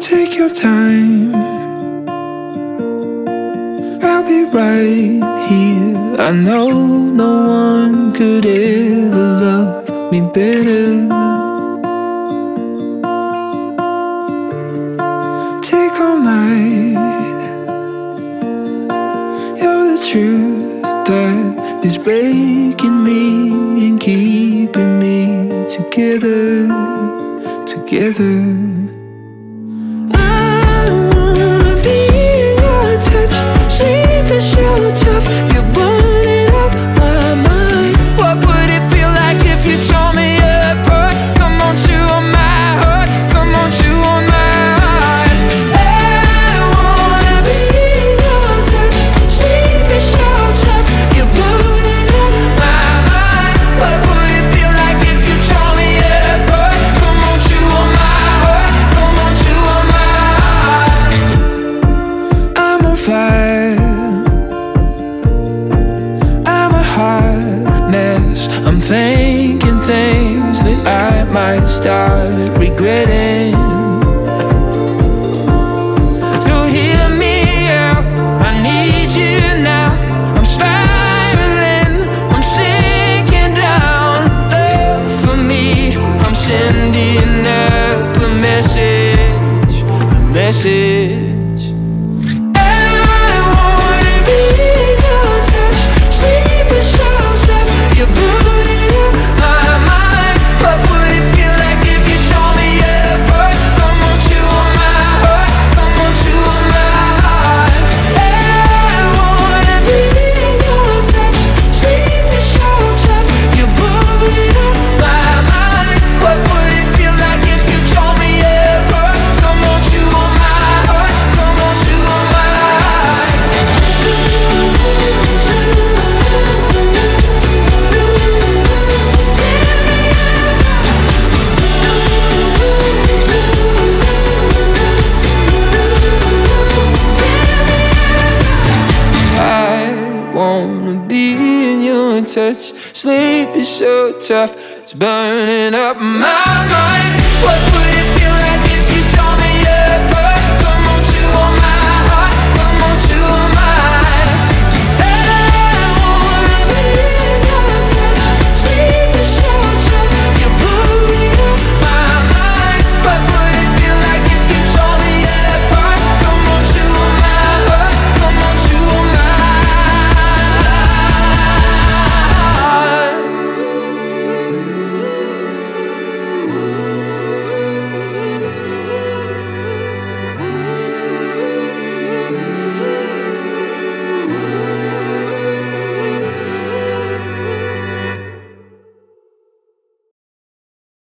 Take your time, I'll be right here. I know no one could ever love me better. Take all night, you're the truth that is breaking me and keeping me together, together. Sleeping so tough, you're burning up my mind. What would it feel like if you tore me apart? Come on to my heart, come on to my heart. I wanna be in your touch. Sleeping so tough, you're burning up my mind. What would it feel like if you tore me apart? Come on to my heart, come on to my heart. I'm on fire, I'm thinking things that I might start regretting. So hear me out, I need you now. I'm spiraling, I'm sinking down. Love for me, I'm sending up a message, a message. Touch, sleep is so tough, it's burning up my mind. What would